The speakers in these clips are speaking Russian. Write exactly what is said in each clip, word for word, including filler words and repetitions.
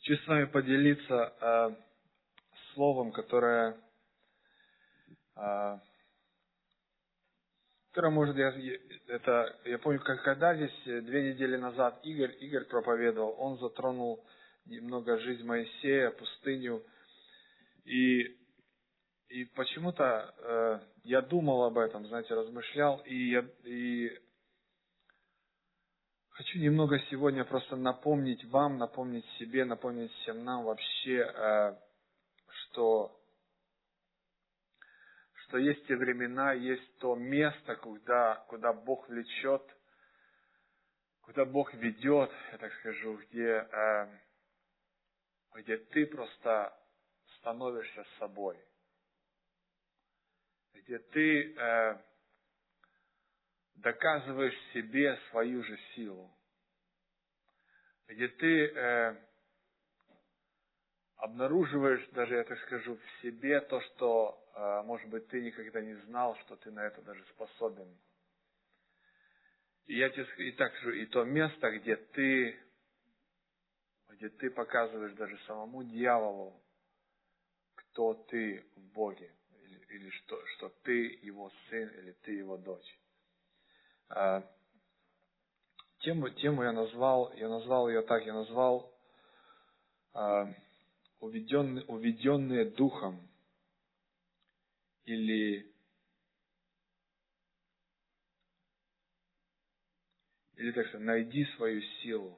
Хочу с вами поделиться э, словом, которое, э, которое может, я, это, я помню, как когда здесь две недели назад Игорь, Игорь проповедовал, он затронул немного жизнь Моисея, пустыню, и, и почему-то э, я думал об этом, знаете, размышлял, и, я, и хочу немного сегодня просто напомнить вам, напомнить себе, напомнить всем нам вообще, э, что что есть те времена, есть то место, куда, куда Бог влечет, куда Бог ведет, я так скажу, где, э, где ты просто становишься собой, где ты э, доказываешь себе свою же силу, где ты э, обнаруживаешь, даже я так скажу, в себе то, что, э, может быть, ты никогда не знал, что ты на это даже способен. И я тебе и так скажу, и то место, где ты, где ты показываешь даже самому дьяволу, кто ты в Боге, или, или что, что ты его сын, или ты его дочь. А, тему, тему я назвал, я назвал ее так, я назвал а, уведенные, уведенные духом, или Или, так сказать, найди свою силу.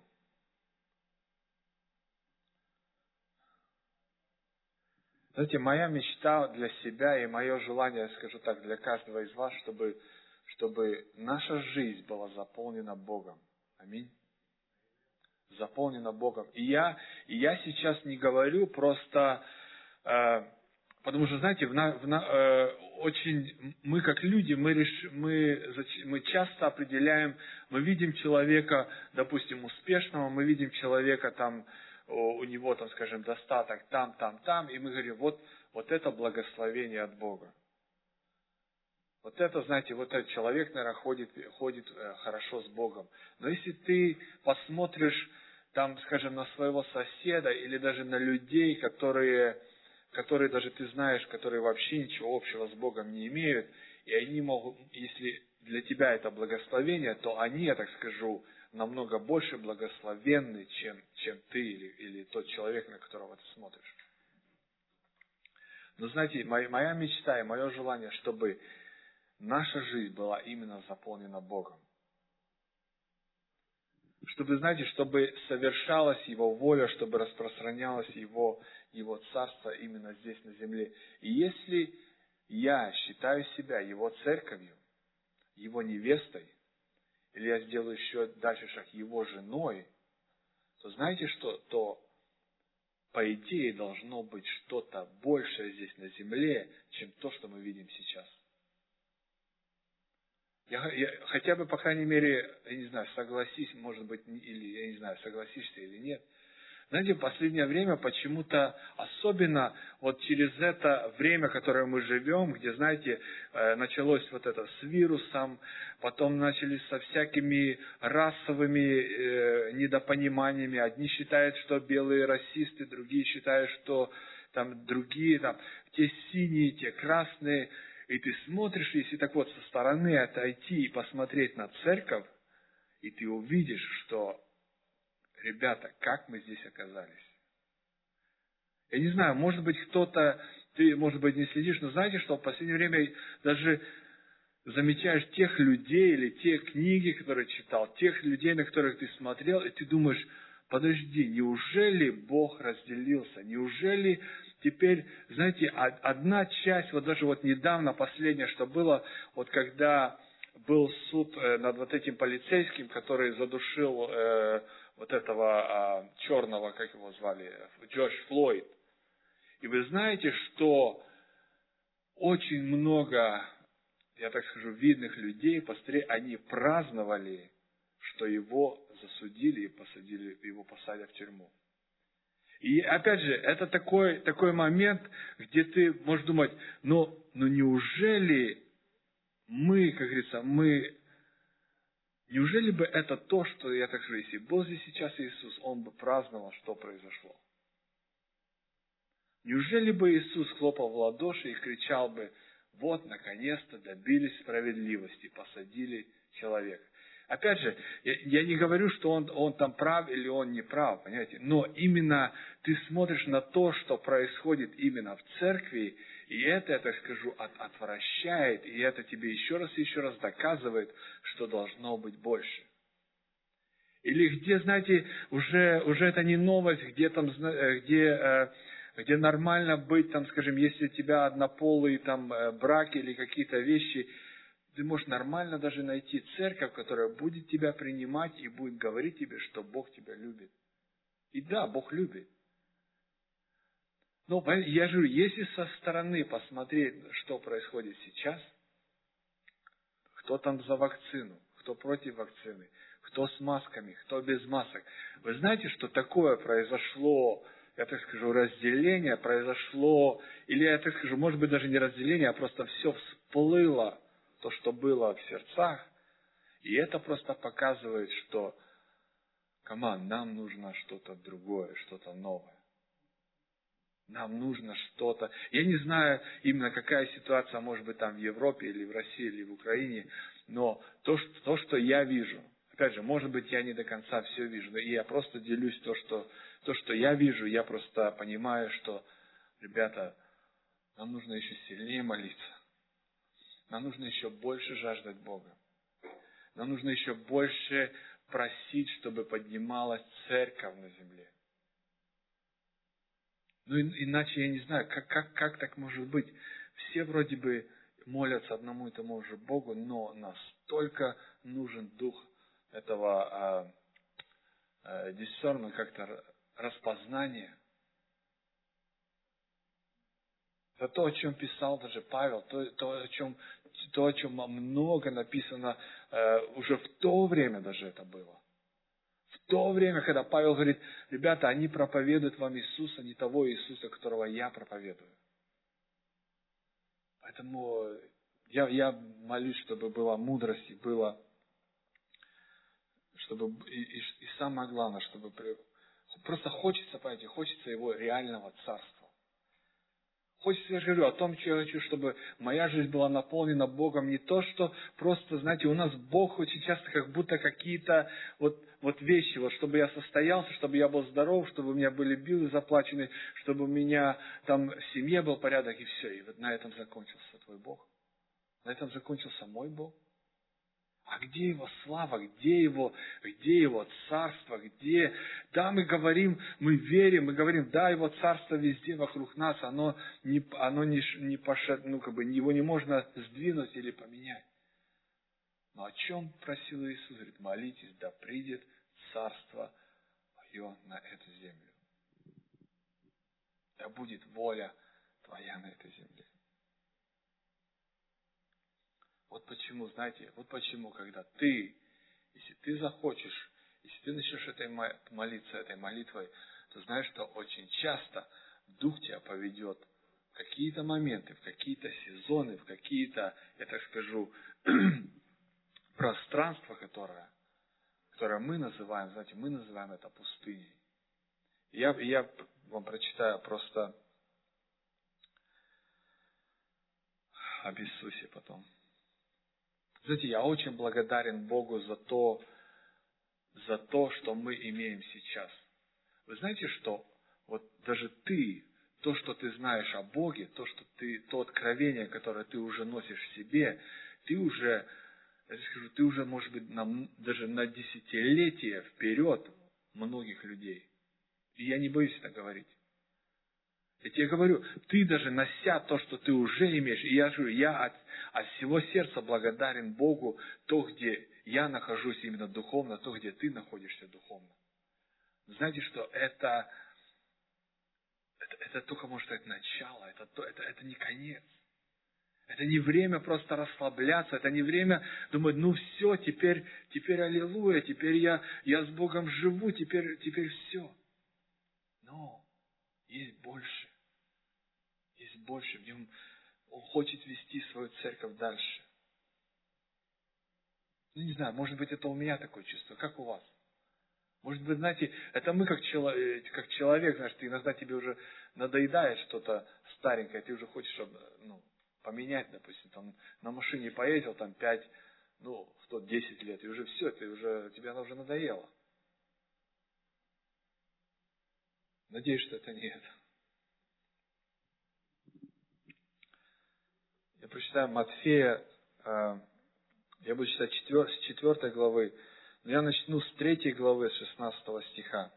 Знаете, моя мечта для себя и мое желание, я скажу так, для каждого из вас, чтобы, чтобы наша жизнь была заполнена Богом. Аминь. Заполнена Богом. И я, и я сейчас не говорю просто, э, потому что, знаете, в на, в на, э, очень, мы как люди, мы, реш, мы, мы часто определяем, мы видим человека, допустим, успешного, мы видим человека там, у него там, скажем, достаток там, там, там, и мы говорим, вот, вот это благословение от Бога. Вот это, знаете, вот этот человек, наверное, ходит, ходит хорошо с Богом. Но если ты посмотришь, там, скажем, на своего соседа или даже на людей, которые, которые даже ты знаешь, которые вообще ничего общего с Богом не имеют, и они могут, если для тебя это благословение, то они, я так скажу, намного больше благословенны, чем, чем ты или, или тот человек, на которого ты смотришь. Но знаете, моя, моя мечта и мое желание, чтобы наша жизнь была именно заполнена Богом. Чтобы, знаете, чтобы совершалась Его воля, чтобы распространялось Его, Его Царство именно здесь на земле. И если я считаю себя Его церковью, Его невестой, или я сделаю еще дальше шаг Его женой, то знаете что? То, по идее, должно быть что-то большее здесь на земле, чем то, что мы видим сейчас. Я, я, хотя бы, по крайней мере, я не знаю, согласись, может быть, или, я не знаю, согласишься или нет. Знаете, в последнее время почему-то, особенно вот через это время, в которое мы живем, где, знаете, началось вот это с вирусом, потом начались со всякими расовыми э, недопониманиями. Одни считают, что белые расисты, другие считают, что там другие, там, те синие, те красные. И ты смотришь, если так вот со стороны отойти и посмотреть на церковь, и ты увидишь, что, ребята, как мы здесь оказались. Я не знаю, может быть, кто-то, ты, может быть, не следишь, но знаете, что в последнее время даже замечаешь тех людей или те книги, которые читал, тех людей, на которых ты смотрел, и ты думаешь, подожди, неужели Бог разделился? Неужели теперь, знаете, одна часть, вот даже вот недавно, последнее, что было, вот когда был суд над вот этим полицейским, который задушил э, вот этого э, черного, как его звали, Джордж Флойд. И вы знаете, что очень много, я так скажу, видных людей, пастырей, они праздновали, что его засудили и посадили, его посадят в тюрьму. И опять же, это такой, такой момент, где ты можешь думать, ну, ну неужели мы, как говорится, мы, неужели бы это то, что, я так скажу, если был здесь сейчас Иисус, Он бы праздновал, что произошло. Неужели бы Иисус хлопал в ладоши и кричал бы: вот, наконец-то добились справедливости, посадили человека? Опять же, я, я не говорю, что он, он там прав или он не прав, понимаете? Но именно ты смотришь на то, что происходит именно в церкви, и это, я так скажу, от, отвращает, и это тебе еще раз и еще раз доказывает, что должно быть больше. Или где, знаете, уже, уже это не новость, где там, где, где нормально быть, там, скажем, если у тебя однополый там брак или какие-то вещи, ты можешь нормально даже найти церковь, которая будет тебя принимать и будет говорить тебе, что Бог тебя любит. И да, Бог любит. Но я же говорю, если со стороны посмотреть, что происходит сейчас, кто там за вакцину, кто против вакцины, кто с масками, кто без масок. Вы знаете, что такое произошло, я так скажу, разделение произошло, или я так скажу, может быть даже не разделение, а просто все всплыло, то, что было в сердцах, и это просто показывает, что, камон, нам нужно что-то другое, что-то новое. Нам нужно что-то. Я не знаю именно, какая ситуация может быть там в Европе, или в России, или в Украине, но то, что, то, что я вижу, опять же, может быть, я не до конца все вижу, и я просто делюсь то, что, то, что я вижу, я просто понимаю, что, ребята, нам нужно еще сильнее молиться. Нам нужно еще больше жаждать Бога. Нам нужно еще больше просить, чтобы поднималась церковь на земле. Ну, иначе я не знаю, как, как, как так может быть. Все вроде бы молятся одному и тому же Богу, но настолько нужен дух этого а, а, discernment, как-то распознания. Это то, о чем писал даже Павел, то, то, о, чем, то о чем много написано э, уже в то время даже это было. В то время, когда Павел говорит: ребята, они проповедуют вам Иисуса, не того Иисуса, которого я проповедую. Поэтому я, я молюсь, чтобы была мудрость, и было, чтобы, и, и, и самое главное, чтобы просто хочется, понимаете, хочется его реального царства. Хочется, я же говорю, о том, что я хочу, чтобы моя жизнь была наполнена Богом. Не то, что просто, знаете, у нас Бог очень часто как будто какие-то вот, вот вещи, вот чтобы я состоялся, чтобы я был здоров, чтобы у меня были биллы заплачены, чтобы у меня там в семье был порядок, и все. И вот на этом закончился твой Бог. На этом закончился мой Бог. А где Его слава, где Его, где Его царство, где... Да, мы говорим, мы верим, мы говорим, да, Его царство везде вокруг нас, оно не, оно не, не пошед, ну, как бы, его не можно сдвинуть или поменять. Но о чем просил Иисус? Говорит: молитесь, да придет царство Мое на эту землю. Да будет воля Твоя на этой земле. Вот почему, знаете, вот почему, когда ты, если ты захочешь, если ты начнешь этой молиться, этой молитвой, то знаешь, что очень часто Дух тебя поведет в какие-то моменты, в какие-то сезоны, в какие-то, я так скажу, пространства, которое, которое мы называем, знаете, мы называем это пустыней. Я, я вам прочитаю просто об Иисусе потом. Знаете, я очень благодарен Богу за то, за то, что мы имеем сейчас. Вы знаете, что вот даже ты, то, что ты знаешь о Боге, то, что ты, то откровение, которое ты уже носишь в себе, ты уже, я скажу, ты уже, может быть, на, даже на десятилетия вперед многих людей. И я не боюсь это говорить. Я тебе говорю, ты даже нося то, что ты уже имеешь, и я говорю, я от, от всего сердца благодарен Богу, то, где я нахожусь именно духовно, то, где ты находишься духовно. Знаете, что это, это, это только, может сказать, начало, это, это, это не конец. Это не время просто расслабляться, это не время думать, ну все, теперь, теперь аллилуйя, теперь я, я с Богом живу, теперь, теперь все. Но есть больше. Есть больше. В нем Он хочет вести свою церковь дальше. Ну, не знаю, может быть, это у меня такое чувство. Как у вас? Может быть, знаете, это мы как, чело, как человек, знаешь, ты иногда тебе уже надоедает что-то старенькое, ты уже хочешь ну, поменять, допустим, там на машине поездил там пять, ну, в тот десять лет, и уже все, ты уже, тебе оно уже надоело. Надеюсь, что это не это. Я прочитаю Матфея, я буду читать с четвёртой главы, но я начну с третьей главы, с шестнадцатого стиха.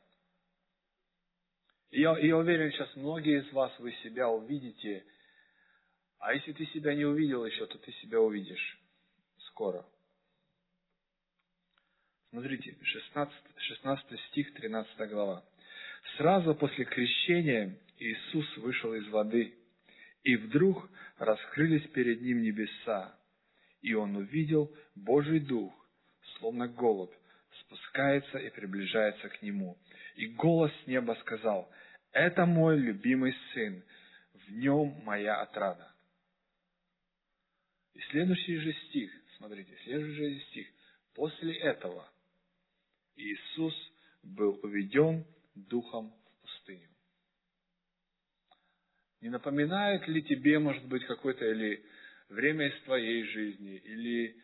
И я, я уверен, сейчас многие из вас, вы себя увидите, а если ты себя не увидел еще, то ты себя увидишь скоро. Смотрите, шестнадцатый, шестнадцатый стих, тринадцатая глава. «Сразу после крещения Иисус вышел из воды, и вдруг раскрылись перед Ним небеса, и Он увидел Божий Дух, словно голубь, спускается и приближается к Нему. И голос с неба сказал: „Это мой любимый Сын, в Нем моя отрада“». И следующий же стих, смотрите, следующий же стих. «После этого Иисус был уведен Духом в пустыню». Не напоминает ли тебе, может быть, какое-то или время из твоей жизни, или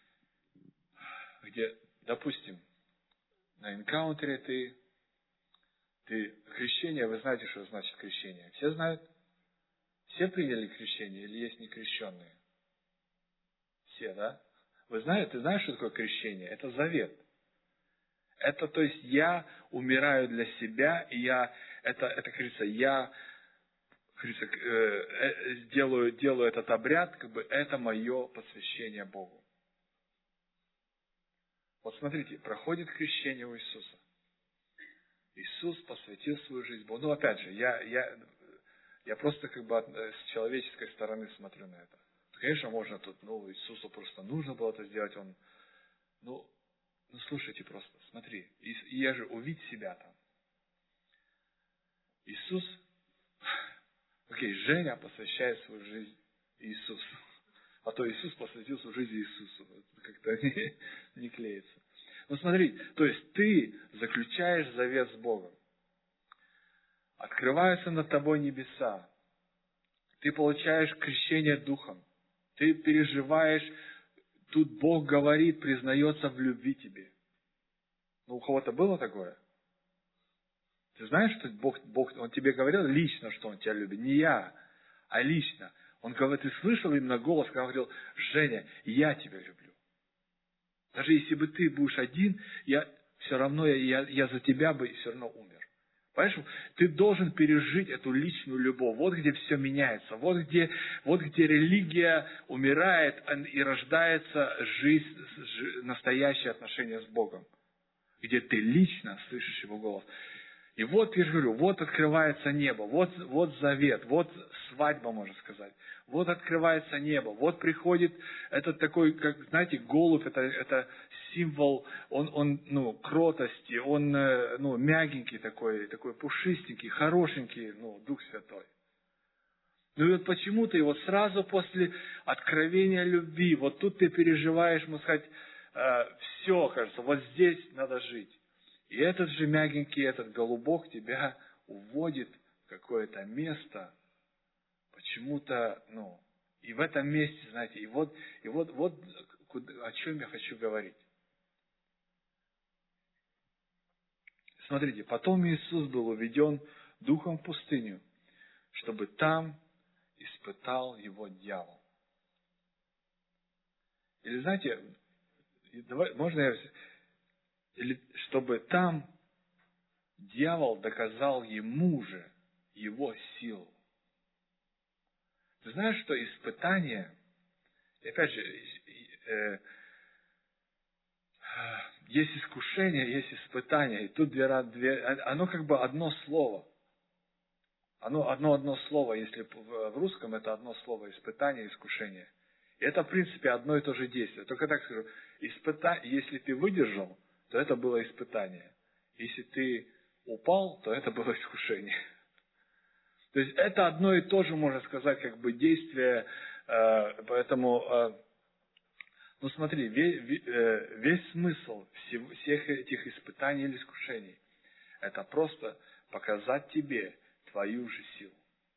где, допустим, на энкаунтере ты, ты крещение, вы знаете, что значит крещение? Все знают? Все приняли крещение или есть некрещенные? Все, да? Вы знаете, ты знаешь, что такое крещение? Это завет. Это, то есть, я умираю для себя, и я, это, это, как говорится, я, как говорится, э, делаю, делаю этот обряд, как бы это мое посвящение Богу. Вот смотрите, проходит крещение у Иисуса. Иисус посвятил свою жизнь Богу. Ну, опять же, я, я, я просто как бы с человеческой стороны смотрю на это. Конечно, можно тут, ну, Иисусу просто нужно было это сделать, он, ну, ну, слушайте просто, смотри, и, и я же увидь себя там. Иисус, окей, Женя посвящает свою жизнь Иисусу. А то Иисус посвятил свою жизнь Иисусу. Это как-то не, не клеится. Ну смотри, то есть ты заключаешь завет с Богом. Открываются над тобой небеса. Ты получаешь крещение Духом. Ты переживаешь, тут Бог говорит, признается в любви тебе. Ну, у кого-то было такое? Ты знаешь, что Бог, Бог, Он тебе говорил лично, что Он тебя любит? Не я, а лично. Он говорит, ты слышал именно голос, когда говорил: «Женя, я тебя люблю». Даже если бы ты будешь один, я все равно, я, я, я за тебя бы все равно умер. Понимаешь, ты должен пережить эту личную любовь. Вот где все меняется. Вот где, вот где религия умирает и рождается жизнь, настоящее отношение с Богом. Где ты лично слышишь Его голос. И вот, я же говорю, вот открывается небо, вот, вот завет, вот свадьба, можно сказать. Вот открывается небо, вот приходит этот такой, как, знаете, голубь, это, это символ, он, он, ну, кротости, он, ну, мягенький такой, такой пушистенький, хорошенький, ну, Дух Святой. Ну и вот почему-то его сразу после откровения любви, вот тут ты переживаешь, можно сказать, э, все, кажется, вот здесь надо жить. И этот же мягенький, этот голубок тебя уводит в какое-то место, почему-то, ну, и в этом месте, знаете, и вот, и вот, вот куда, о чем я хочу говорить. Смотрите, потом Иисус был уведен Духом в пустыню, чтобы там испытал Его дьявол. Или знаете, давай, можно я... Или чтобы там дьявол доказал ему же его силу. Ты знаешь, что испытание, и опять же, э, есть искушение, есть испытание, и тут две, две, оно как бы одно слово. Оно одно-одно слово, если в русском это одно слово, испытание, искушение. И это, в принципе, одно и то же действие. Только так скажу, испыта... если ты выдержал, то это было испытание. Если ты упал, то это было искушение. То есть это одно и то же, можно сказать, как бы действие, э, поэтому, э, Ну смотри, весь, весь смысл всех этих испытаний или искушений – это просто показать тебе твою же силу.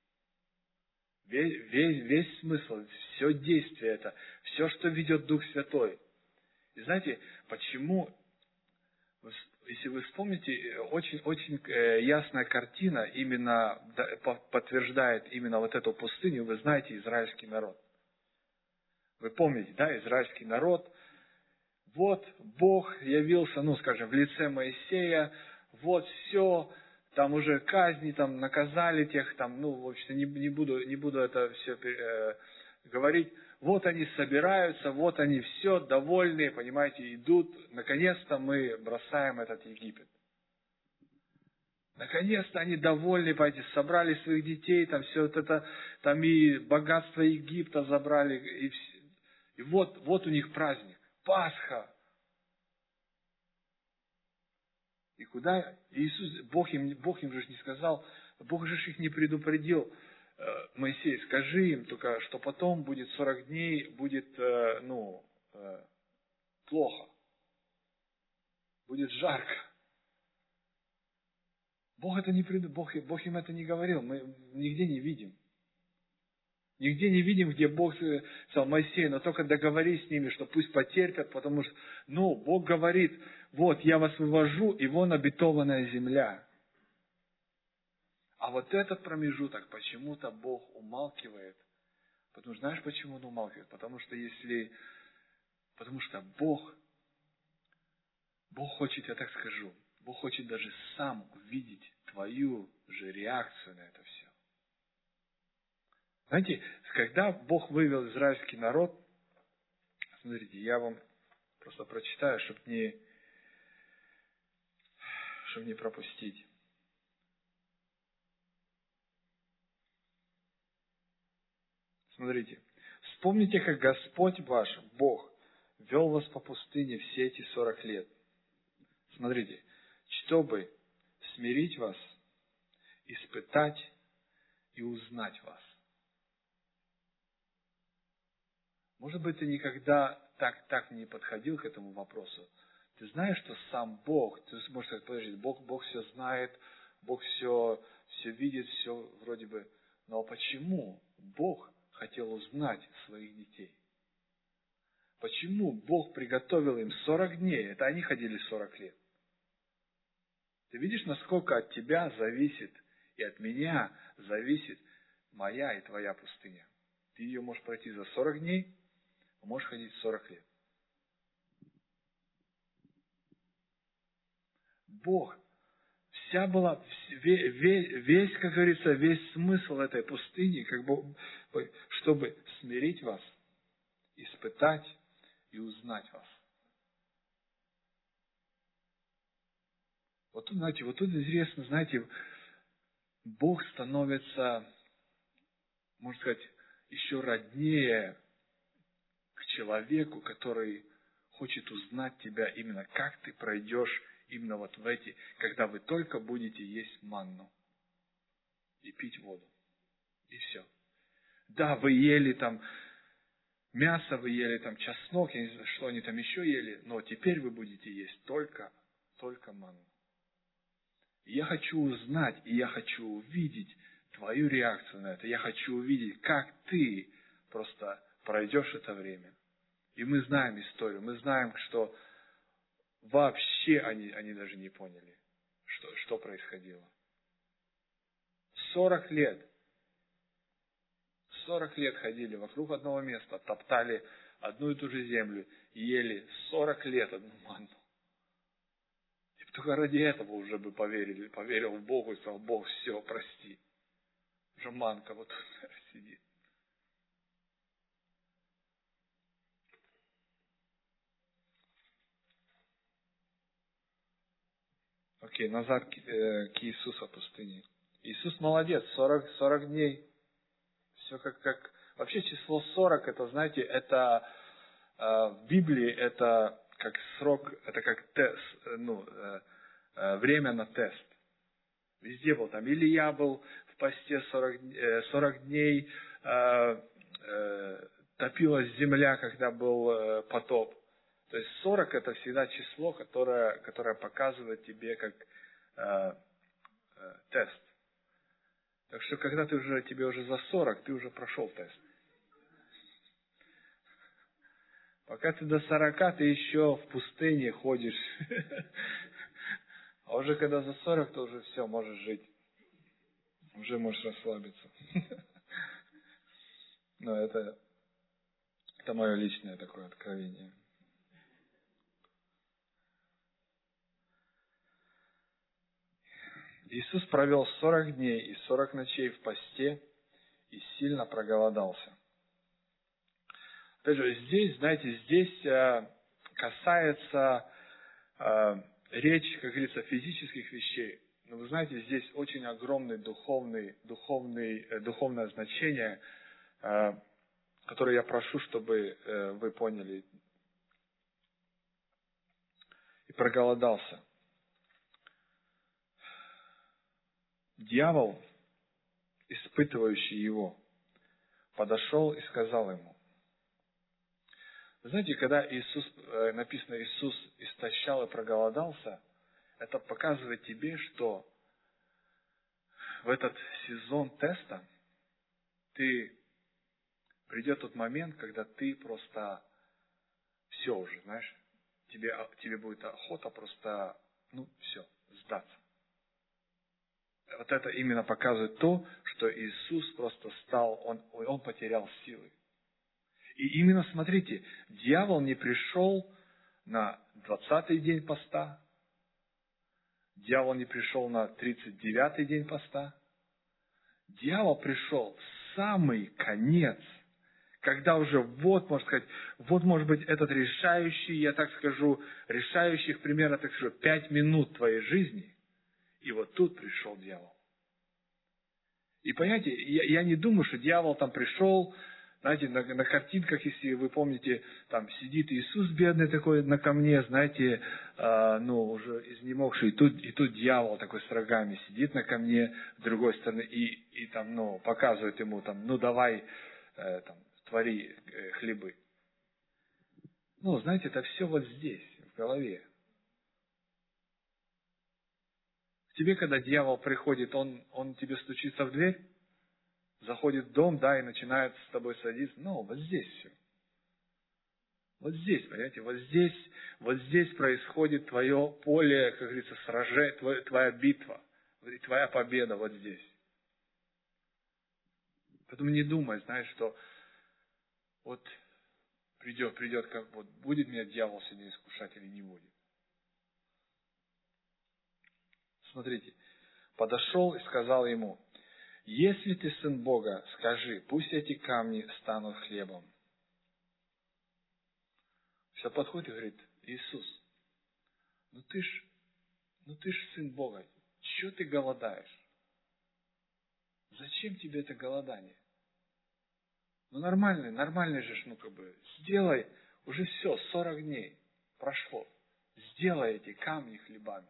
Весь, весь, весь смысл, все действие это, все, что ведет Дух Святой. И знаете, почему, если вы вспомните, очень, очень ясная картина именно подтверждает именно вот эту пустыню, вы знаете, израильский народ. Вы помните, да, израильский народ, вот Бог явился, ну, скажем, в лице Моисея, вот все, там уже казни, там наказали тех, там, ну, в общем, не, не, буду, не буду это все э, говорить. Вот они собираются, вот они все довольные, понимаете, идут. Наконец-то мы бросаем этот Египет. Наконец-то они довольны, понимаете, собрали своих детей, там все вот это, там и богатство Египта забрали, и, и вот, вот у них праздник, Пасха. И куда Иисус, Бог им, Бог им же не сказал, Бог же их не предупредил. Моисей, скажи им только, что потом будет сорок дней, будет, ну, плохо. Будет жарко. Бог это не преду... Бог, Бог им это не говорил, мы нигде не видим. Нигде не видим, где Бог сказал Моисею, но только договорись с ними, что пусть потерпят, потому что, ну, Бог говорит, вот, я вас вывожу, и вон обетованная земля. А вот этот промежуток почему-то Бог умалкивает. Потому что, знаешь, почему Он умалкивает? Потому что если, потому что Бог, Бог хочет, я так скажу, Бог хочет даже сам увидеть твою же реакцию на это все. Знаете, когда Бог вывел израильский народ, смотрите, я вам просто прочитаю, чтобы не, чтобы не пропустить. Смотрите, вспомните, как Господь ваш, Бог, вел вас по пустыне все эти сорок лет. Смотрите, чтобы смирить вас, испытать и узнать вас. Может быть, ты никогда так, так не подходил к этому вопросу. Ты знаешь, что сам Бог, ты можешь сказать, подожди, Бог, Бог все знает, Бог все, все видит, все вроде бы. Но почему Бог хотел узнать своих детей? Почему Бог приготовил им сорок дней? Это они ходили сорок лет. Ты видишь, насколько от тебя зависит и от меня зависит моя и твоя пустыня. Ты ее можешь пройти за сорок дней, а можешь ходить сорок лет. Бог, вся была, весь, весь, как говорится, весь смысл этой пустыни, как бы, чтобы смирить вас, испытать и узнать вас. Вот тут, знаете, вот тут интересно, знаете, Бог становится, можно сказать, еще роднее к человеку, который хочет узнать тебя именно, как ты пройдешь именно вот в эти, когда вы только будете есть манну и пить воду. И все. Да, вы ели там мясо, вы ели там чеснок, я не знаю, что они там еще ели, но теперь вы будете есть только, только манну. И я хочу узнать, и я хочу увидеть твою реакцию на это. Я хочу увидеть, как ты просто пройдешь это время. И мы знаем историю, мы знаем, что вообще они, они даже не поняли, что, что происходило. Сорок лет. Сорок лет ходили вокруг одного места, топтали одну и ту же землю, и ели сорок лет одну манну. И только ради этого уже бы поверили, поверил в Богу и сказал, Бог, все, прости. Уже манка вот тут сидит. Окей, назад к, э, к Иисусу пустыне. Иисус молодец, сорок, сорок дней. Все как, как... Вообще число сорок, это, знаете, это э, в Библии это как срок, это как тест, ну, э, э, время на тест. Везде был там. Илья был в посте сорок, э, сорок дней, э, э, топилась земля, когда был потоп. То есть сорок это всегда число, которое, которое показывает тебе как э, э, тест. Так что когда ты уже, тебе уже за сорок, ты уже прошел тест. Пока ты до сорока, ты еще в пустыне ходишь. А уже когда за сорок, то уже все, можешь жить. Уже можешь расслабиться. Но это, это мое личное такое откровение. Иисус провел сорок дней и сорок ночей в посте и сильно проголодался. Опять же, здесь, знаете, здесь э, касается э, речь, как говорится, физических вещей. Но вы знаете, здесь очень огромное духовный, духовный, э, духовное значение, э, которое я прошу, чтобы э, вы поняли. И проголодался. Дьявол, испытывающий его, подошел и сказал ему. Вы знаете, когда Иисус, написано, Иисус истощал и проголодался, это показывает тебе, что в этот сезон теста ты придет тот момент, когда ты просто все уже, знаешь, тебе, тебе будет охота просто, ну, все, сдаться. Вот это именно показывает то, что Иисус просто стал, он, он потерял силы. И именно, смотрите, дьявол не пришел на двадцатый день поста, дьявол не пришел на тридцать девятый день поста, дьявол пришел в самый конец, когда уже вот, можно сказать, вот может быть этот решающий, я так скажу, решающих примерно, так скажу, пять минут твоей жизни. И вот тут пришел дьявол. И понимаете, я, я не думаю, что дьявол там пришел, знаете, на, на картинках, если вы помните, там сидит Иисус бедный такой на камне, знаете, э, ну, уже изнемогший, и тут, и тут дьявол такой с рогами сидит на камне с другой стороны, и, и там, ну, показывает ему, там, ну, давай, э, там, твори э, хлебы. Ну, знаете, это все вот здесь, в голове. Тебе, когда дьявол приходит, он, он тебе стучится в дверь, заходит в дом, да, и начинает с тобой садиться. Ну, вот здесь все. Вот здесь, понимаете, вот здесь, вот здесь происходит твое поле, как говорится, сражение, твоя, твоя битва, твоя победа вот здесь. Поэтому не думай, знаешь, что вот придет, придет, как вот будет меня дьявол сегодня искушать или не будет. Смотрите, подошел и сказал ему: если ты сын Бога, скажи, пусть эти камни станут хлебом. Все подходит и говорит: Иисус, ну ты ж, ну ты ж сын Бога, чего ты голодаешь? Зачем тебе это голодание? Ну нормальный, нормальный же, ну как бы, сделай, уже все, сорок дней прошло, сделай эти камни хлебами.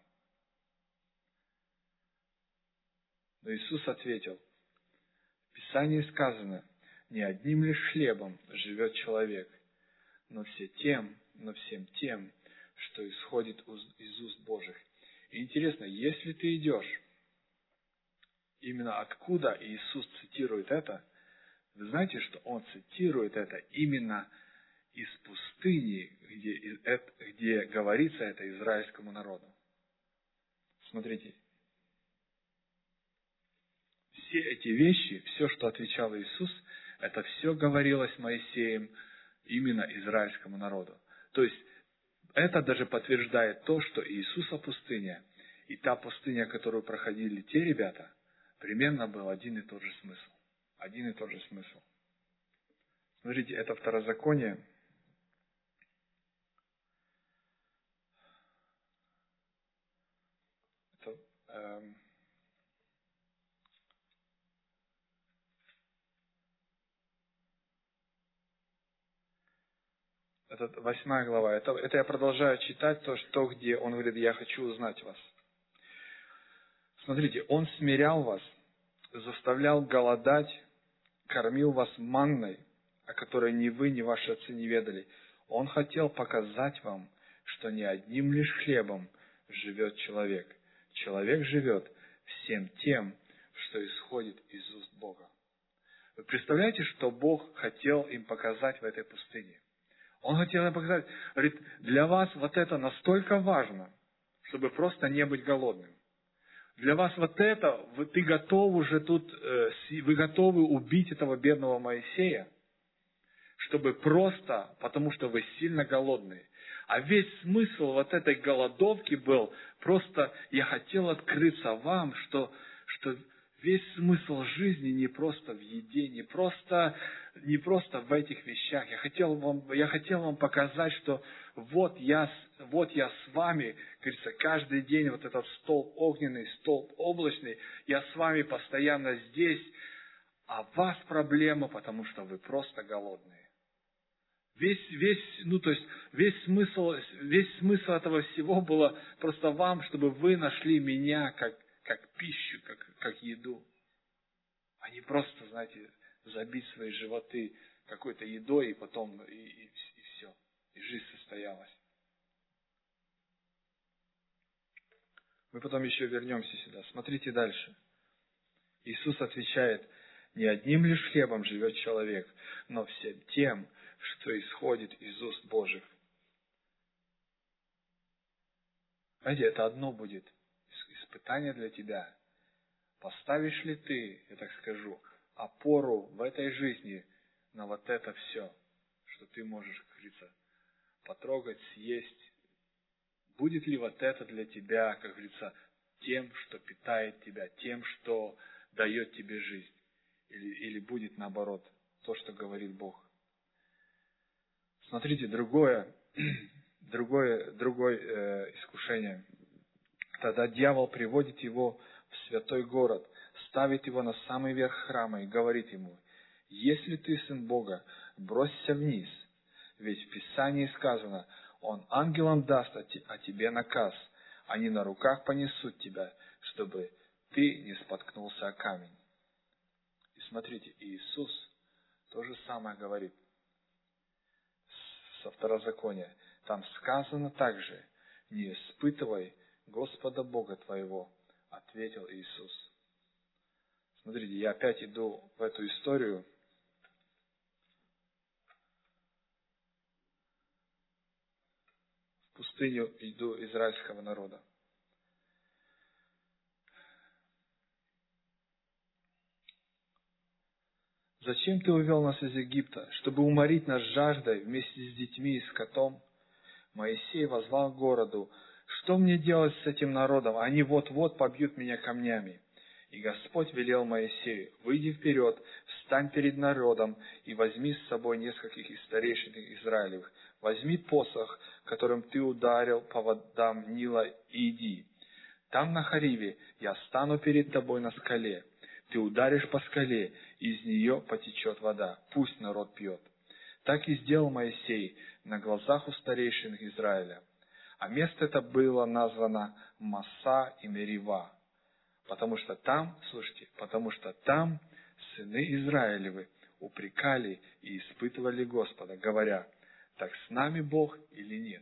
Но Иисус ответил: в Писании сказано, не одним лишь хлебом живет человек, но все тем, но всем тем, что исходит из уст Божьих. И интересно, если ты идешь, именно откуда Иисус цитирует это, вы знаете, что Он цитирует это именно из пустыни, где, где говорится это израильскому народу. Смотрите, все эти вещи, все, что отвечал Иисус, это все говорилось Моисеем именно израильскому народу. То есть, это даже подтверждает то, что Иисуса пустыня и та пустыня, которую проходили те ребята, примерно был один и тот же смысл. Один и тот же смысл. Смотрите, это Второзаконие. Это, эм, это восьмая глава. Это, это я продолжаю читать то, что, где он говорит: я хочу узнать вас. Смотрите, он смирял вас, заставлял голодать, кормил вас манной, о которой ни вы, ни ваши отцы не ведали. Он хотел показать вам, что не одним лишь хлебом живет человек. Человек живет всем тем, что исходит из уст Бога. Вы представляете, что Бог хотел им показать в этой пустыне? Он хотел им показать, говорит, для вас вот это настолько важно, чтобы просто не быть голодным. Для вас вот это, вы, ты готов уже тут, э, вы готовы убить этого бедного Моисея, чтобы просто, потому что вы сильно голодные. А весь смысл вот этой голодовки был, просто я хотел открыться вам, что, что весь смысл жизни не просто в еде, не просто, не просто в этих вещах. Я хотел вам, я хотел вам показать, что вот я, вот я с вами, говорится, каждый день вот этот столб огненный, столб облачный, я с вами постоянно здесь, а у вас проблема, потому что вы просто голодные. Весь, весь, ну, то есть, весь смысл, весь смысл этого всего было просто вам, чтобы вы нашли меня как, как пищу, как, как еду. А не просто, знаете, забить свои животы какой-то едой, и потом, и, и, и все. И жизнь состоялась. Мы потом еще вернемся сюда. Смотрите дальше. Иисус отвечает, не одним лишь хлебом живет человек, но всем тем, что исходит из уст Божьих. Знаете, это одно будет испытание для тебя. Поставишь ли ты, я так скажу, опору в этой жизни на вот это все, что ты можешь, как говорится, потрогать, съесть? Будет ли вот это для тебя, как говорится, тем, что питает тебя, тем, что дает тебе жизнь? Или, или будет наоборот, то, что говорит Бог? Смотрите, другое, другое, другое э, искушение. Тогда дьявол приводит его в святой город, ставит его на самый верх храма и говорит ему, «Если ты сын Бога, бросься вниз, ведь в Писании сказано, он ангелам даст о тебе наказ, они на руках понесут тебя, чтобы ты не споткнулся о камень». И смотрите, Иисус то же самое говорит со Второзакония. Там сказано также, «Не испытывай Господа Бога твоего», ответил Иисус. Смотрите, я опять иду в эту историю. В пустыню иду израильского народа. «Зачем ты увел нас из Египта, чтобы уморить нас жаждой вместе с детьми и скотом?» Моисей воззвал к городу, «Что мне делать с этим народом? Они вот-вот побьют меня камнями». И Господь велел Моисею, «Выйди вперед, встань перед народом и возьми с собой нескольких из старейшин Израилевых. Возьми посох, которым ты ударил по водам Нила, и иди. Там на Хариве я стану перед тобой на скале. Ты ударишь по скале, и из нее потечет вода. Пусть народ пьет». Так и сделал Моисей на глазах у старейшин Израиля. А место это было названо Масса и Мерива. Потому что там, слушайте, потому что там сыны Израилевы упрекали и испытывали Господа, говоря, так с нами Бог или нет?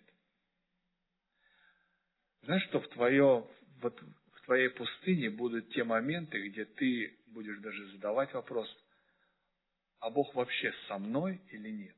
Знаешь, что в, твое, вот в твоей пустыне будут те моменты, где ты будешь даже задавать вопрос, а Бог вообще со мной или нет?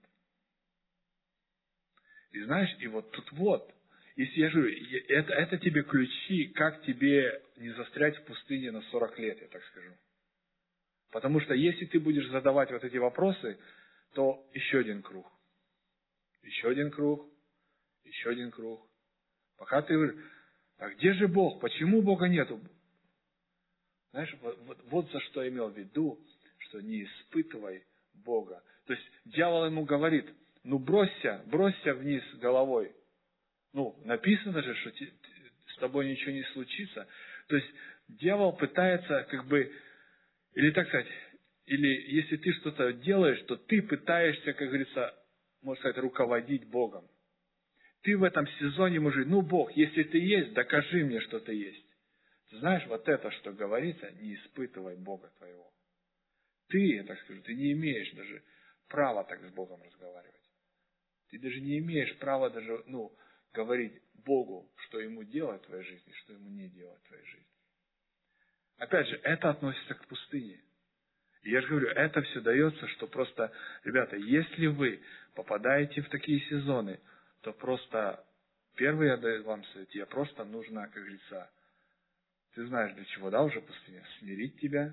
И знаешь, и вот тут вот, если я говорю, это, это тебе ключи, как тебе не застрять в пустыне на сорок лет, я так скажу. Потому что если ты будешь задавать вот эти вопросы, то еще один круг. Еще один круг. Еще один круг. Пока ты говоришь, а где же Бог? Почему Бога нету? Знаешь, вот, вот, вот за что я имел в виду, что не испытывай Бога. То есть дьявол ему говорит, ну бросься, бросься вниз головой. Ну, написано же, что с тобой ничего не случится. То есть дьявол пытается как бы, или так сказать, или если ты что-то делаешь, то ты пытаешься, как говорится, можно сказать, руководить Богом. Ты в этом сезоне можешь говорить, ну Бог, если ты есть, докажи мне, что ты есть. Ты знаешь, вот это, что говорится, не испытывай Бога твоего. Ты, я так скажу, ты не имеешь даже права так с Богом разговаривать. Ты даже не имеешь права даже, ну, говорить Богу, что Ему делать в твоей жизни, что Ему не делать в твоей жизни. Опять же, это относится к пустыне. И я же говорю, это все дается, что просто, ребята, если вы попадаете в такие сезоны, то просто, первый я даю вам совет, тебе просто нужно, как говорится, ты знаешь для чего, да, уже пустыня? Смирить тебя,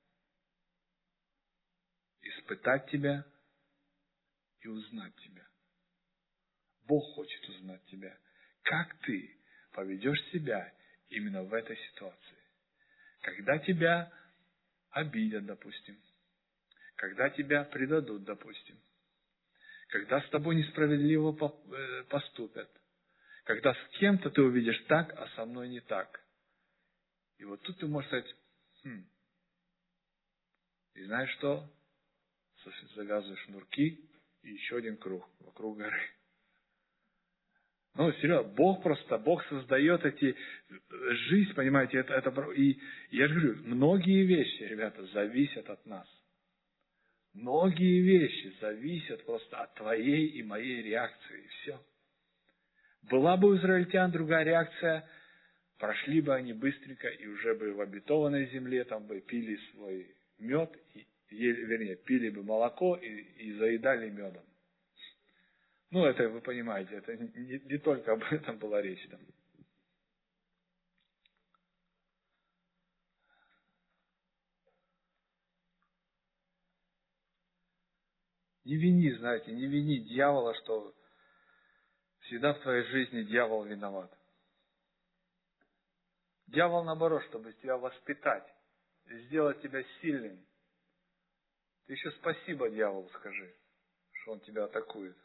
испытать тебя и узнать тебя. Бог хочет узнать тебя. Как ты поведешь себя именно в этой ситуации? Когда тебя обидят, допустим. Когда тебя предадут, допустим. Когда с тобой несправедливо поступят. Когда с кем-то ты увидишь так, а со мной не так. И вот тут ты можешь сказать, хм, и знаешь что? Завязываешь шнурки и еще один круг вокруг горы. Ну, серьезно, Бог просто, Бог создает эти, жизнь, понимаете, это, это, и я же говорю, многие вещи, ребята, зависят от нас. Многие вещи зависят просто от твоей и моей реакции, и все. Была бы у израильтян другая реакция, прошли бы они быстренько, и уже бы в обетованной земле там бы пили свой мед, и, вернее, пили бы молоко и, и заедали медом. Ну, это вы понимаете, это не, не только об этом была речь там. Не вини, знаете, не вини дьявола, что всегда в твоей жизни дьявол виноват. Дьявол, наоборот, чтобы тебя воспитать, сделать тебя сильным. Ты еще спасибо дьяволу скажи, что он тебя атакует.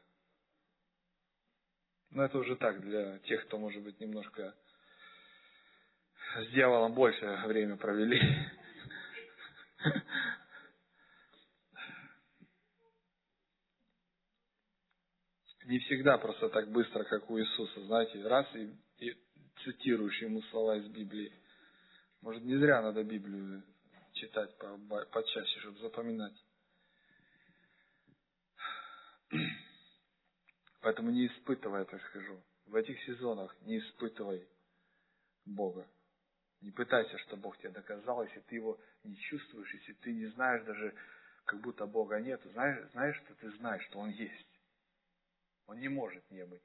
Но это уже так, для тех, кто, может быть, немножко с дьяволом больше время провели. Не всегда просто так быстро, как у Иисуса, знаете, раз и, и цитируешь ему слова из Библии. Может, не зря надо Библию читать по, почаще, чтобы запоминать. Поэтому не испытывай, я так скажу. В этих сезонах не испытывай Бога. Не пытайся, чтобы Бог тебе доказал, если ты его не чувствуешь, если ты не знаешь даже, как будто Бога нет. Знаешь, знаешь, что ты знаешь, что Он есть. Он не может не быть.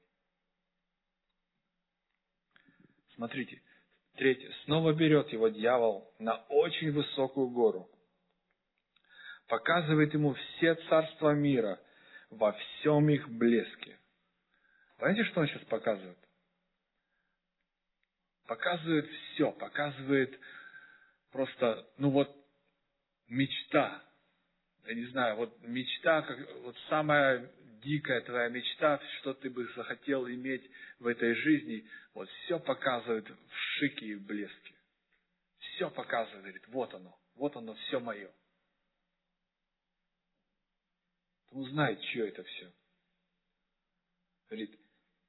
Смотрите, третье. Снова берет его дьявол на очень высокую гору. Показывает ему все царства мира во всем их блеске. Знаете, что он сейчас показывает? Показывает все, показывает просто, ну вот, мечта. Я не знаю, вот мечта, как, вот самая дикая твоя мечта, что ты бы захотел иметь в этой жизни, вот все показывает в шике и в блеске. Все показывает, говорит, вот оно, вот оно, все мое. Он знает, чье это все. Говорит,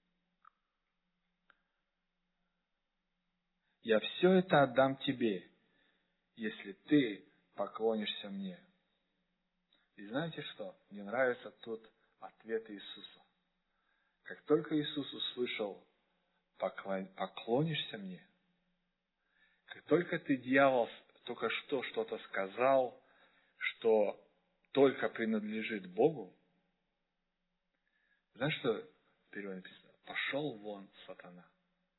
я все это отдам тебе, если ты поклонишься мне. И знаете что? Мне нравится тот ответ Иисуса. Как только Иисус услышал, поклонишься мне, как только ты, дьявол, только что что-то сказал, что только принадлежит Богу, знаешь, что в переводе написано? Пошел вон, сатана.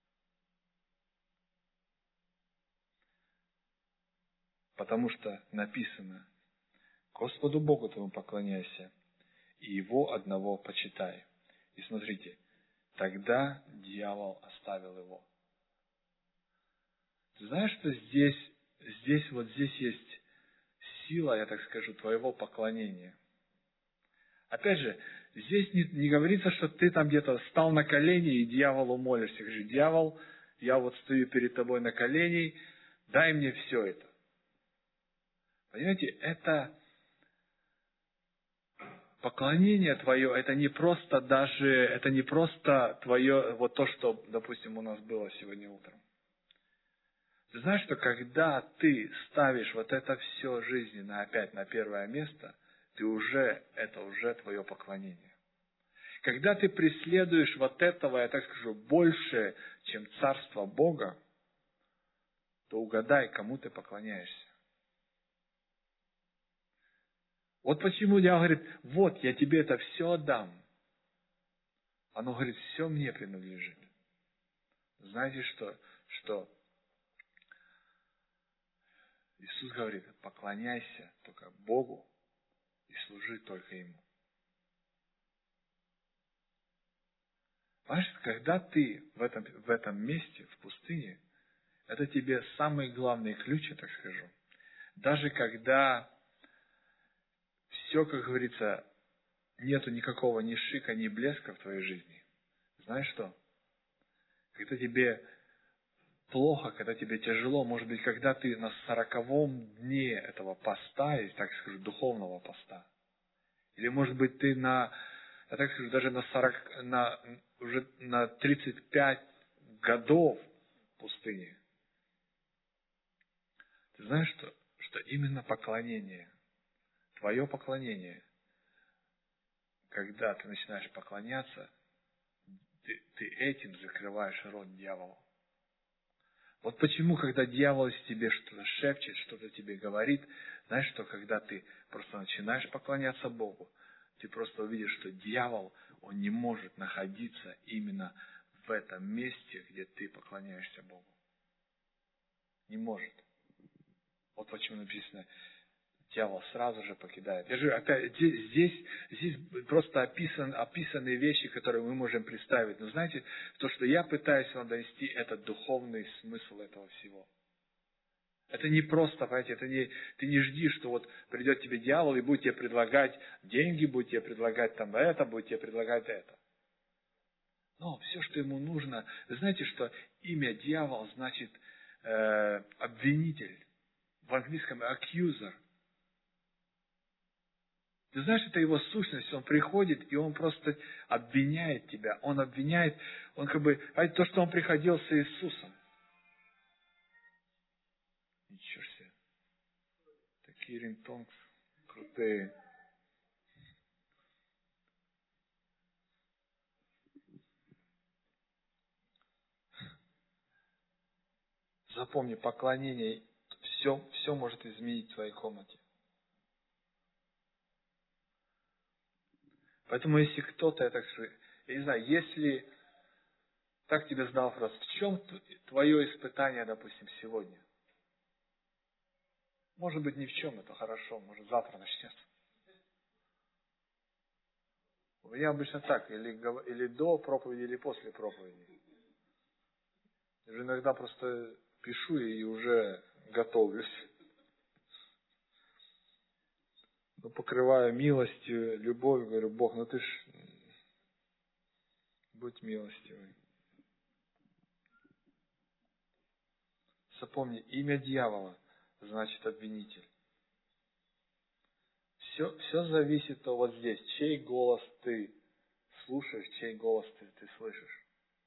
Потому что написано, Господу Богу твоему поклоняйся, и Его одного почитай. И смотрите, тогда дьявол оставил его. Ты знаешь, что здесь, здесь, вот здесь есть сила, я так скажу, твоего поклонения. Опять же, здесь не, не говорится, что ты там где-то встал на колени и дьяволу молишься. Говоришь, дьявол, я вот стою перед тобой на колени, дай мне все это. Понимаете, это поклонение твое, это не просто даже, это не просто твое, вот то, что, допустим, у нас было сегодня утром. Ты знаешь, что когда ты ставишь вот это все жизненно опять на первое место, ты уже, это уже твое поклонение. Когда ты преследуешь вот этого, я так скажу, больше, чем царство Бога, то угадай, кому ты поклоняешься. Вот почему дьявол говорит, вот, я тебе это все отдам. Оно говорит, все мне принадлежит. Знаете что? Что Иисус говорит, поклоняйся только Богу и служи только Ему. Понимаешь, когда ты в этом, в этом месте, в пустыне, это тебе самый главный ключ, я так скажу. Даже когда все, как говорится, нету никакого ни шика, ни блеска в твоей жизни. Знаешь что? Когда тебе плохо, когда тебе тяжело, может быть, когда ты на сороковом дне этого поста, и так скажу, духовного поста, или, может быть, ты на, я так скажу, даже на сорок, на, уже на тридцать пять годов в пустыне. Ты знаешь, что, что именно поклонение, твое поклонение, когда ты начинаешь поклоняться, ты, ты этим закрываешь рот дьяволу. Вот почему, когда дьявол из тебе что-то шепчет, что-то тебе говорит, знаешь, что когда ты просто начинаешь поклоняться Богу, ты просто увидишь, что дьявол, он не может находиться именно в этом месте, где ты поклоняешься Богу. Не может. Вот почему написано, дьявол сразу же покидает. Я же опять, здесь, здесь просто описан, описаны вещи, которые мы можем представить. Но знаете, то, что я пытаюсь вам донести, это духовный смысл этого всего. Это не просто, понимаете, это не, ты не жди, что вот придет тебе дьявол и будет тебе предлагать деньги, будет тебе предлагать там это, будет тебе предлагать это. Но все, что ему нужно, вы знаете, что имя дьявол значит э, обвинитель. В английском accuser. Ты знаешь, это его сущность, он приходит, и он просто обвиняет тебя. Он обвиняет, он как бы, а то, что он приходил с Иисусом. Ничего себе. Такие рингтонг крутые. Запомни, поклонение, все, все может изменить в твоей комнате. Поэтому, если кто-то, я так скажу, я не знаю, если так тебе задал вопрос, в чем твое испытание, допустим, сегодня? Может быть, ни в чем, это хорошо, может, завтра начнется. У меня обычно так, или, или до проповеди, или после проповеди. Я же иногда просто пишу и уже готовлюсь. Ну, покрываю милостью, любовью, говорю, Бог, ну ты ж будь милостивый. Запомни, имя дьявола значит обвинитель. Все, все зависит от вот здесь, чей голос ты слушаешь, чей голос ты, ты слышишь.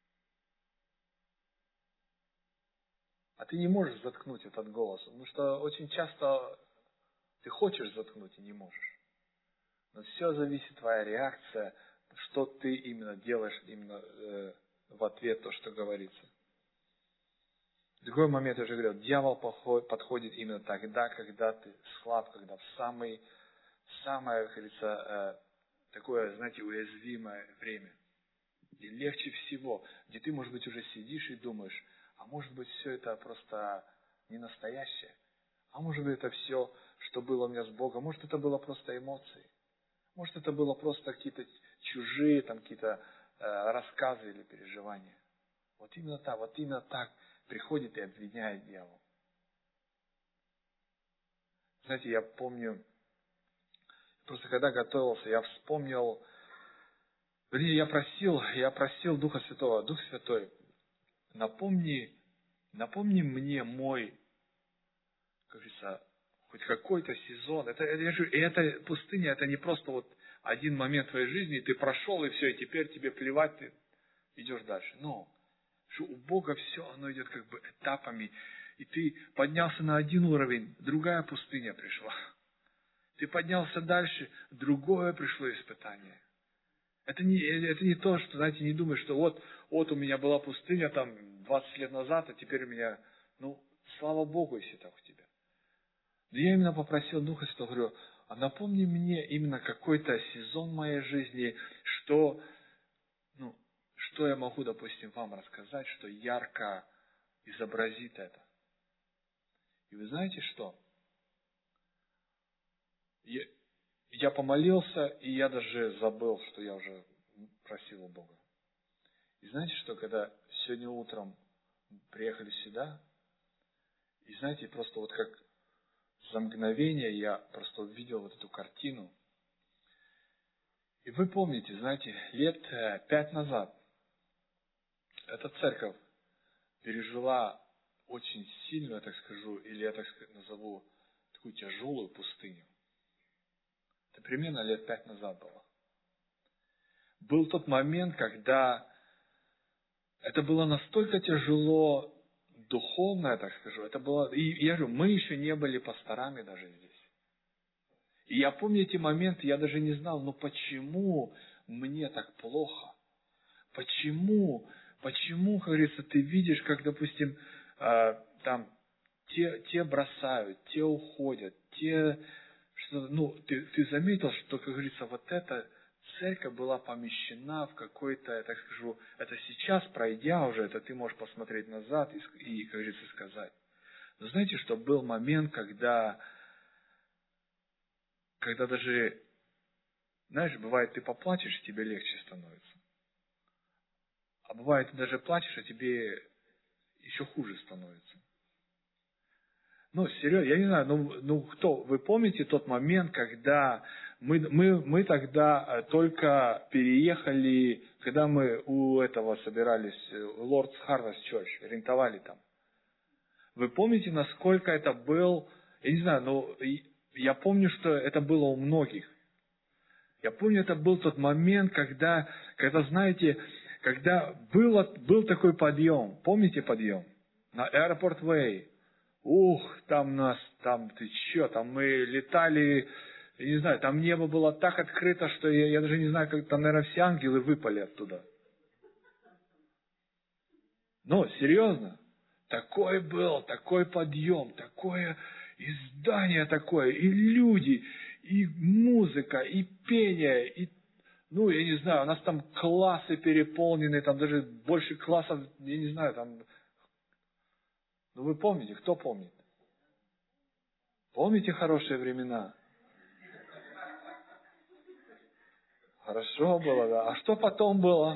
А ты не можешь заткнуть этот голос, потому что очень часто ты хочешь заткнуть и не можешь. Но все зависит твоя реакция, что ты именно делаешь именно э, в ответ то, что говорится. В другой момент, я уже говорил, дьявол подходит именно тогда, когда ты слаб, когда в самый, самое, как говорится, э, такое, знаете, уязвимое время. И легче всего, где ты, может быть, уже сидишь и думаешь, а может быть, все это просто не настоящее. А может быть, это все, что было у меня с Богом, может, это было просто эмоции. Может, это было просто какие-то чужие, там, какие-то э, рассказы или переживания. Вот именно так, вот именно так приходит и обвиняет дьявол. Знаете, я помню, просто когда готовился, я вспомнил, вернее, я просил, я просил Духа Святого, Дух Святой, напомни, напомни мне мой, как говорится, хоть какой-то сезон. Это, это, и эта пустыня, это не просто вот один момент в твоей жизни, и ты прошел, и все, и теперь тебе плевать, ты идешь дальше. Но что у Бога все, оно идет как бы этапами. И ты поднялся на один уровень, другая пустыня пришла. Ты поднялся дальше, другое пришло испытание. Это не, это не то, что, знаете, не думаешь, что вот, вот у меня была пустыня там двадцать лет назад, а теперь у меня, ну, слава Богу, если так у тебя. Но я именно попросил Духа Святого, говорю, а напомни мне именно какой-то сезон моей жизни, что, ну, что я могу, допустим, вам рассказать, что ярко изобразит это. И вы знаете что? Я, я помолился, и я даже забыл, что я уже просил у Бога. И знаете что, когда сегодня утром приехали сюда, и знаете, просто вот как за мгновение я просто увидел вот эту картину. И вы помните, знаете, лет пять назад эта церковь пережила очень сильную, я так скажу, или я так назову, такую тяжелую пустыню. Это примерно лет пять назад было. Был тот момент, когда это было настолько тяжело духовно, я так скажу. Это было, и я говорю, мы еще не были пасторами даже здесь. И я помню эти моменты, я даже не знал, ну почему мне так плохо? Почему, почему, как говорится, ты видишь, как, допустим, э, там, те, те бросают, те уходят, те, что, ну, ты, ты заметил, что, как говорится, вот эта церковь была помещена в какой-то, я так скажу, это сейчас, пройдя уже, это ты можешь посмотреть назад и, и как говорится, сказать. Но знаете, что был момент, когда, когда даже, знаешь, бывает, ты поплачешь, тебе легче становится. А бывает, ты даже плачешь, а тебе еще хуже становится. Ну, серьезно, я не знаю, ну, ну кто, вы помните тот момент, когда мы, мы, мы тогда только переехали, когда мы у этого собирались, Lord's Harvest Church, рентовали там. Вы помните, насколько это был, я не знаю, но я помню, что это было у многих. Я помню, это был тот момент, когда, когда знаете, когда было, был такой подъем. Помните подъем? На Airport Way. Ух, там нас, там, ты че, там мы летали, я не знаю, там небо было так открыто, что я, я даже не знаю, как там, наверное, все ангелы выпали оттуда. Ну, серьезно. Такой был, такой подъем, такое издание такое, и люди, и музыка, и пение, и, ну, я не знаю, у нас там классы переполнены, там даже больше классов, я не знаю, там, ну, вы помните, кто помнит? Помните хорошие времена? Хорошо было, да. А что потом было?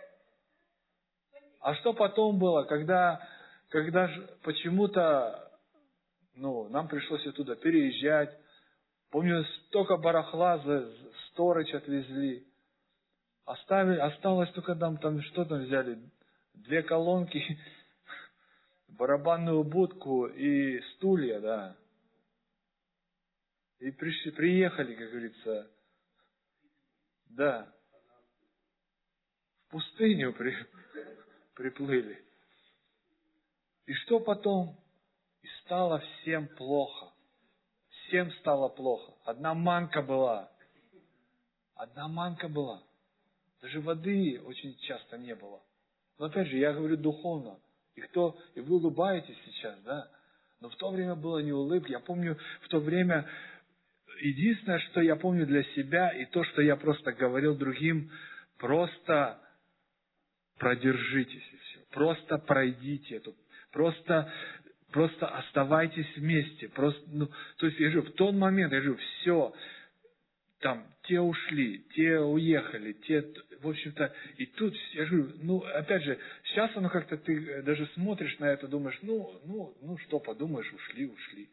А что потом было, когда, когда же почему-то, ну, нам пришлось оттуда переезжать. Помню, столько барахла за сторож отвезли. Оставили, осталось только там, там, что там взяли? Две колонки, барабанную будку и стулья, да. И пришли, приехали, как говорится, да, в пустыню при, приплыли. И что потом? И стало всем плохо. Всем стало плохо. Одна манка была. Одна манка была. Даже воды очень часто не было. Но опять же, я говорю духовно. И кто, и вы улыбаетесь сейчас, да? Но в то время было не улыбки. Я помню, в то время, единственное, что я помню для себя, и то, что я просто говорил другим, просто продержитесь и все. Просто пройдите эту. Просто, просто оставайтесь вместе. Просто, ну, то есть, я говорю, в тот момент, я говорю, все, там, те ушли, те уехали, те, в общем-то, и тут, я говорю, ну, опять же, сейчас оно как-то, ты даже смотришь на это, думаешь, ну, ну, ну, что подумаешь, ушли, ушли.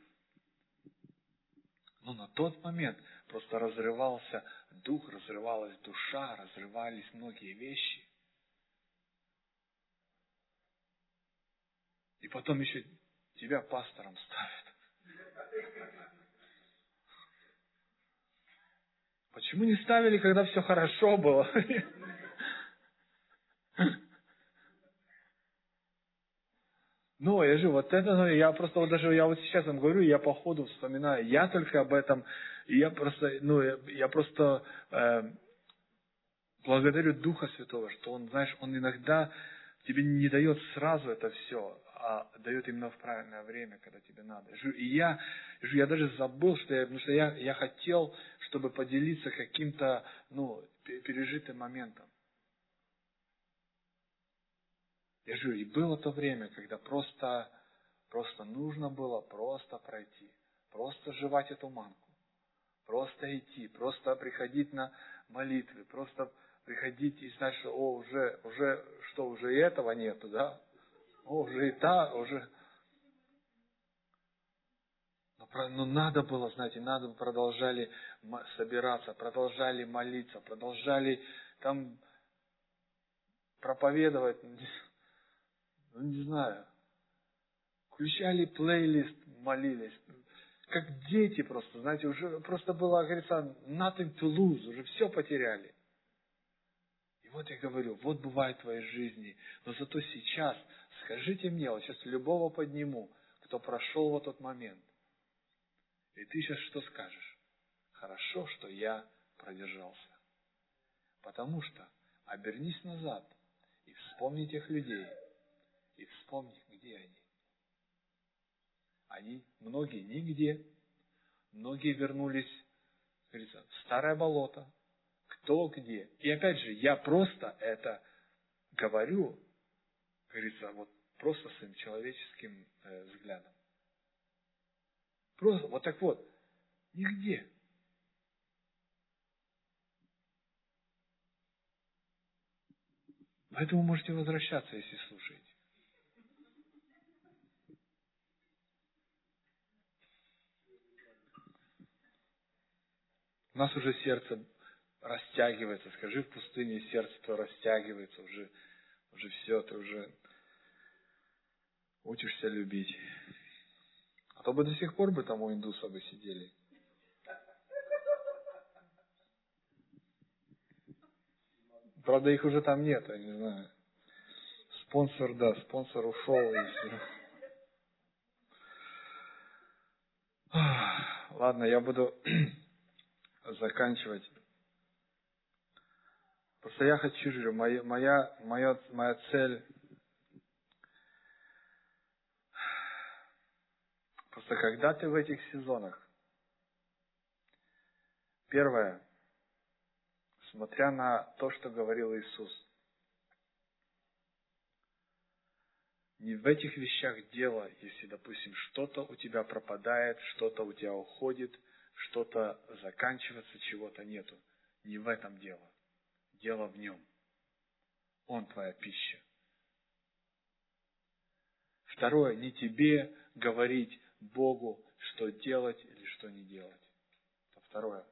Но на тот момент просто разрывался дух, разрывалась душа, разрывались многие вещи. И потом еще тебя пастором ставят. Почему не ставили, когда все хорошо было? Ну, я же вот это, ну, я просто вот даже, я вот сейчас вам говорю, я по ходу вспоминаю, я только об этом, и я просто, ну, я, я просто э, благодарю Духа Святого, что Он, знаешь, Он иногда тебе не дает сразу это все, а дает именно в правильное время, когда тебе надо. И я, я даже забыл, что я, потому что я, я хотел, чтобы поделиться каким-то, ну, пережитым моментом. Я же, и было то время, когда просто, просто нужно было просто пройти, просто жевать эту манку, просто идти, просто приходить на молитвы, просто приходить и знать, что, о, уже, уже, что, уже и этого нету, да? О, уже и та, уже... Но, но надо было, знаете, надо продолжали собираться, продолжали молиться, продолжали там проповедовать, ну, не знаю, включали плейлист, молились, как дети просто, знаете, уже просто было, говорится, nothing to lose, уже все потеряли. И вот я говорю, вот бывает в твоей жизни, но зато сейчас, скажите мне, вот сейчас любого подниму, кто прошел вот тот момент, и ты сейчас что скажешь? Хорошо, что я продержался. Потому что обернись назад и вспомни тех людей, и вспомни, где они. Они, многие нигде, многие вернулись, говорится, в старое болото, кто где. И опять же, я просто это говорю, говорится, вот просто своим человеческим э, взглядом. Просто, вот так вот, нигде. Поэтому можете возвращаться, если слушаете. У нас уже сердце растягивается. Скажи в пустыне, сердце то растягивается. Уже, уже все, ты уже учишься любить. А то бы до сих пор бы там у индуса бы сидели. Правда, их уже там нет, я не знаю. Спонсор, да, спонсор ушел и все. Ладно, я буду заканчивать. Просто я хочу, же, моя, моя, моя, моя цель, просто когда ты в этих сезонах, первое, смотря на то, что говорил Иисус, не в этих вещах дело, если, допустим, что-то у тебя пропадает, что-то у тебя уходит, что-то заканчивается, чего-то нету. Не в этом дело. Дело в Нем. Он твоя пища. Второе, не тебе говорить Богу, что делать или что не делать. Это второе.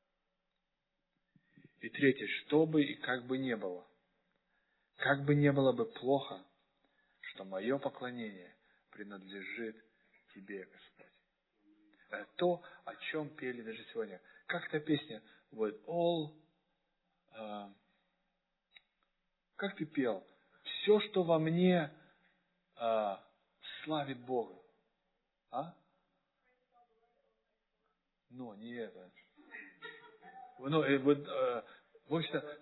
И третье, что бы и как бы не было, как бы не было бы плохо, что мое поклонение принадлежит Тебе, Господь. Это то, о чем пели даже сегодня. Как эта песня? Вот all, uh, как ты пел? Все, что во мне uh, славит Бога. А? Но не это. Ну, э, вот, э, вот, что,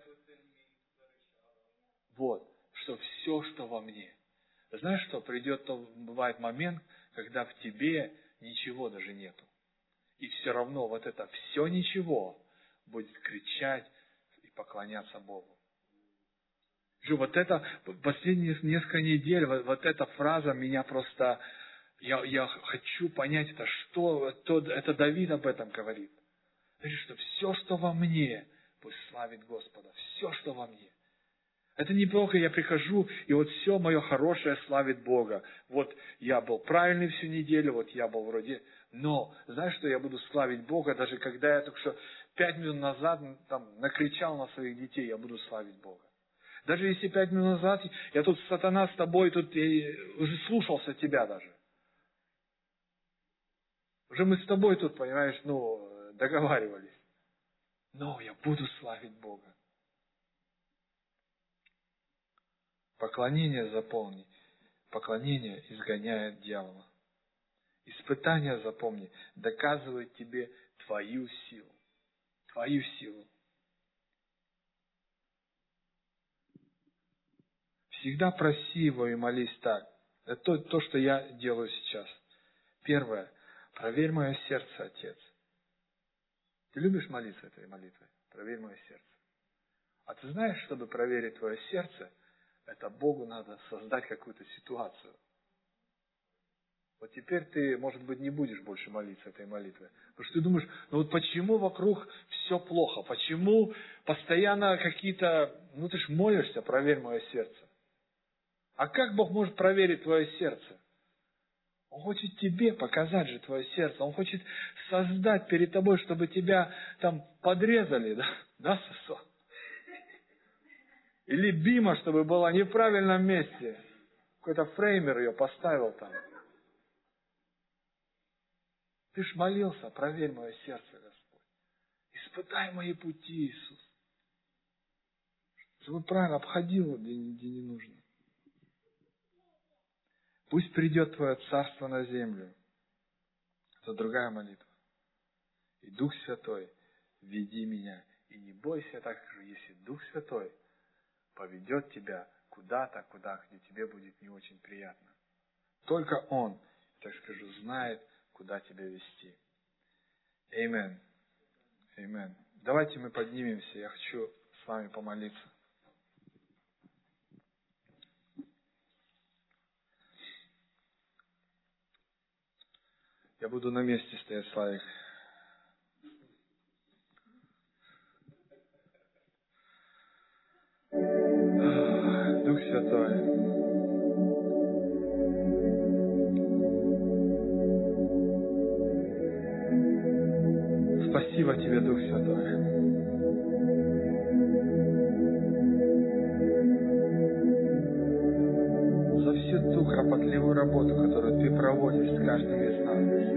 вот, что все, что во мне. Знаешь что, придет, то бывает момент, когда в тебе ничего даже нету. И все равно вот это все ничего будет кричать и поклоняться Богу. Же, вот это, последние несколько недель, вот, вот эта фраза меня просто, я, я хочу понять, это что, то, это Давид об этом говорит. Говорит, что все, что во мне, пусть славит Господа, все, что во мне. Это неплохо, я прихожу, и вот все мое хорошее славит Бога. Вот я был правильный всю неделю, вот я был вроде... Но, знаешь, что я буду славить Бога, даже когда я только что пять минут назад там, накричал на своих детей, я буду славить Бога. Даже если пять минут назад я тут, сатана, с тобой, тут я уже слушался тебя даже. Уже мы с тобой тут, понимаешь, ну, договаривались. Но я буду славить Бога. Поклонение заполни. Поклонение изгоняет дьявола. Испытания, запомни, доказывают тебе твою силу. Твою силу. Всегда проси Его и молись так. Это то, то, что я делаю сейчас. Первое. Проверь мое сердце, Отец. Ты любишь молиться этой молитвой? Проверь мое сердце. А ты знаешь, чтобы проверить твое сердце, это Богу надо создать какую-то ситуацию. Вот теперь ты, может быть, не будешь больше молиться этой молитвой. Потому что ты думаешь, ну вот почему вокруг все плохо? Почему постоянно какие-то... Ну ты ж молишься, проверь мое сердце. А как Бог может проверить твое сердце? Он хочет тебе показать же твое сердце. Он хочет создать перед тобой, чтобы тебя там подрезали, да, да, Сосо? Или бима, чтобы была не в правильном месте. Какой-то фреймер ее поставил там. Ты ж молился, проверь мое сердце, Господь. Испытай мои пути, Иисус. Чтобы правильно обходил, где, где не нужно. Пусть придет Твое Царство на землю. Это другая молитва. И Дух Святой, веди меня. И не бойся, так скажу, если Дух Святой поведет тебя куда-то, куда, где тебе будет не очень приятно. Только Он, так скажу, знает, куда тебя вести. Аминь. Аминь. Давайте мы поднимемся. Я хочу с вами помолиться. Я буду на месте стоять, Славик. Дух Святой. Спасибо Тебе, Дух Святой. За всю ту кропотливую работу, которую Ты проводишь с каждым из нас.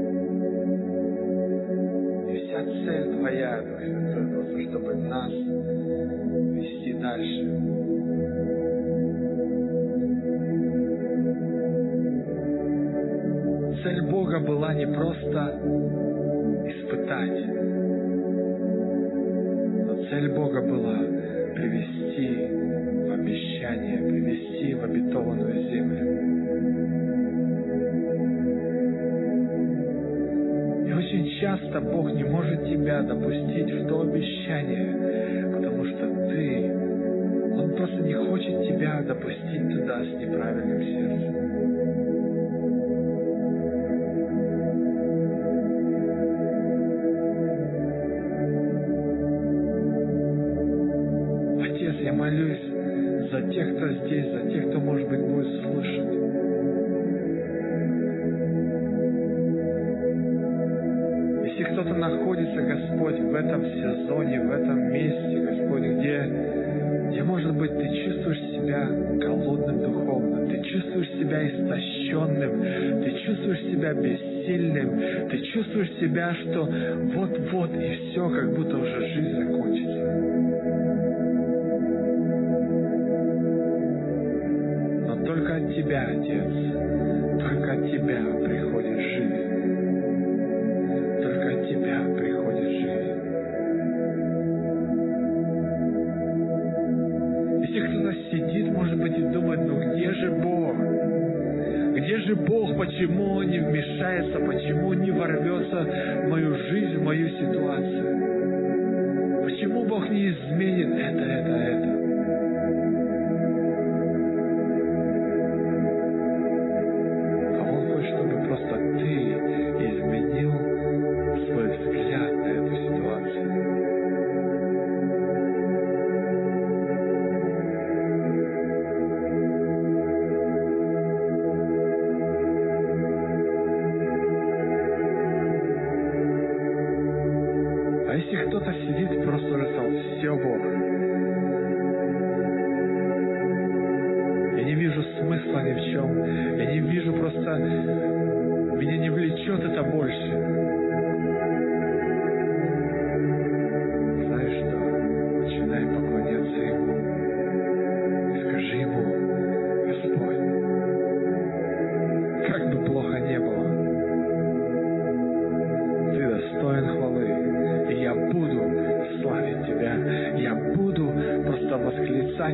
И вся цель Твоя, Дух Святой, просто чтобы нас вести дальше. Цель Бога была не просто испытать, но цель Бога была привести в обещание, привести в обетованную землю. И очень часто Бог не может тебя допустить в то обещание, потому что ты, Он просто не хочет тебя допустить туда с неправильным сердцем. Я молюсь за тех, кто здесь, за тех, кто, может быть, будет слушать. Если кто-то находится, Господь, в этом сезоне, в этом месте, Господь, где, где, может быть, ты чувствуешь себя голодным духовно, ты чувствуешь себя истощенным, ты чувствуешь себя бессильным, ты чувствуешь себя, что вот-вот и все, как будто уже жизнь закончится. Только от Тебя, Отец, только от Тебя приходит жизнь. Только от Тебя приходит жизнь. Если кто-то сидит, может быть, и думает, ну где же Бог? Где же Бог? Почему Он не вмешается? Почему Он не ворвется в мою жизнь, в мою ситуацию? Почему Бог не изменит это, это, это? Скажи Ему: Господь,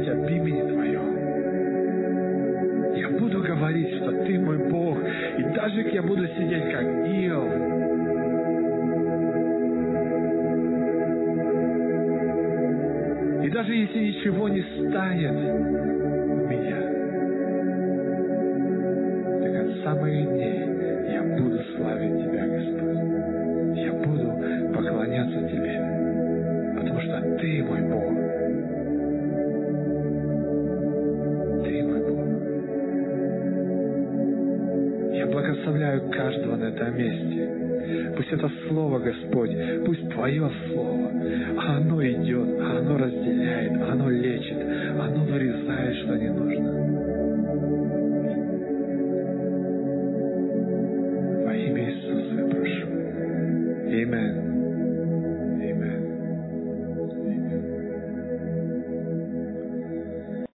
об имени Твоем. Я буду говорить, что Ты мой Бог, и даже я буду сидеть как Иов, и даже если ничего не станет у меня, до конца моих дней я буду славить Тебя, Господь. Я буду поклоняться Тебе, потому что Ты мой Бог. Ты мой Бог. Я благословляю каждого на этом месте. Пусть это Слово, Господь, пусть Твое Слово, а оно идет, а оно разделяет, а оно лечит, а оно вырезает, что не нужно.